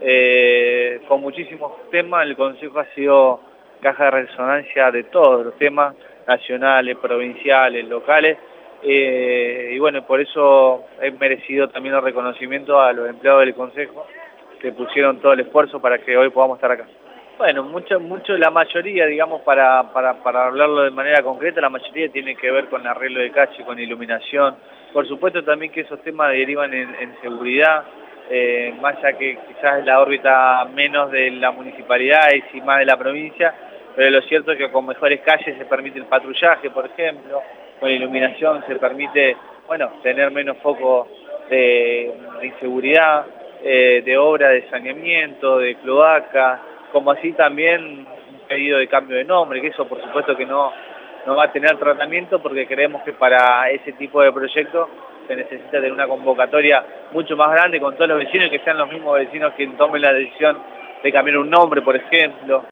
con muchísimos temas. El Consejo ha sido caja de resonancia de todos los temas, nacionales, provinciales, locales, y bueno, por eso he merecido también el reconocimiento a los empleados del Consejo, que pusieron todo el esfuerzo para que hoy podamos estar acá. Bueno, la mayoría, digamos, para hablarlo de manera concreta, la mayoría tiene que ver con arreglo de calle, con iluminación. Por supuesto también que esos temas derivan en seguridad, más allá que quizás es la órbita menos de la municipalidad y sí más de la provincia, pero lo cierto es que con mejores calles se permite el patrullaje, por ejemplo, con iluminación se permite, bueno, tener menos foco de inseguridad, de obra de saneamiento, de cloaca, como así también un pedido de cambio de nombre, que eso por supuesto que no va a tener tratamiento, porque creemos que para ese tipo de proyectos se necesita tener una convocatoria mucho más grande con todos los vecinos, que sean los mismos vecinos quienes tomen la decisión de cambiar un nombre, por ejemplo.